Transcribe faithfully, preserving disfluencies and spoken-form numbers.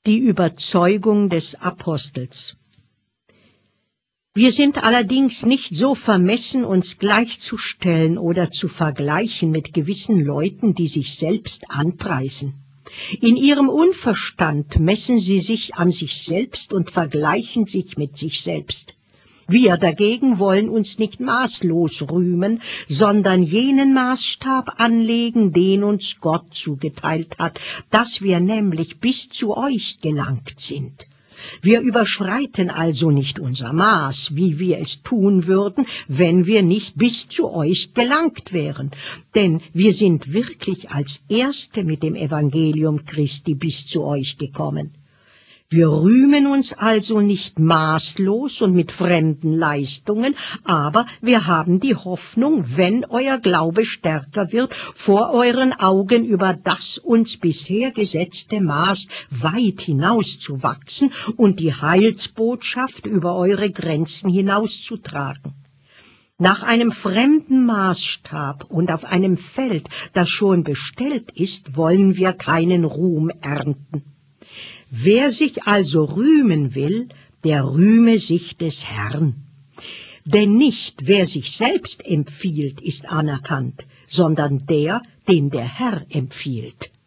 die Überzeugung des Apostels. Wir sind allerdings nicht so vermessen, uns gleichzustellen oder zu vergleichen mit gewissen Leuten, die sich selbst anpreisen. In ihrem Unverstand messen sie sich an sich selbst und vergleichen sich mit sich selbst. Wir dagegen wollen uns nicht maßlos rühmen, sondern jenen Maßstab anlegen, den uns Gott zugeteilt hat, dass wir nämlich bis zu euch gelangt sind. Wir überschreiten also nicht unser Maß, wie wir es tun würden, wenn wir nicht bis zu euch gelangt wären. Denn wir sind wirklich als Erste mit dem Evangelium Christi bis zu euch gekommen. Wir rühmen uns also nicht maßlos und mit fremden Leistungen, aber wir haben die Hoffnung, wenn euer Glaube stärker wird, vor euren Augen über das uns bisher gesetzte Maß weit hinauszuwachsen und die Heilsbotschaft über eure Grenzen hinauszutragen. Nach einem fremden Maßstab und auf einem Feld, das schon bestellt ist, wollen wir keinen Ruhm ernten. Wer sich also rühmen will, der rühme sich des Herrn. Denn nicht wer sich selbst empfiehlt, ist anerkannt, sondern der, den der Herr empfiehlt.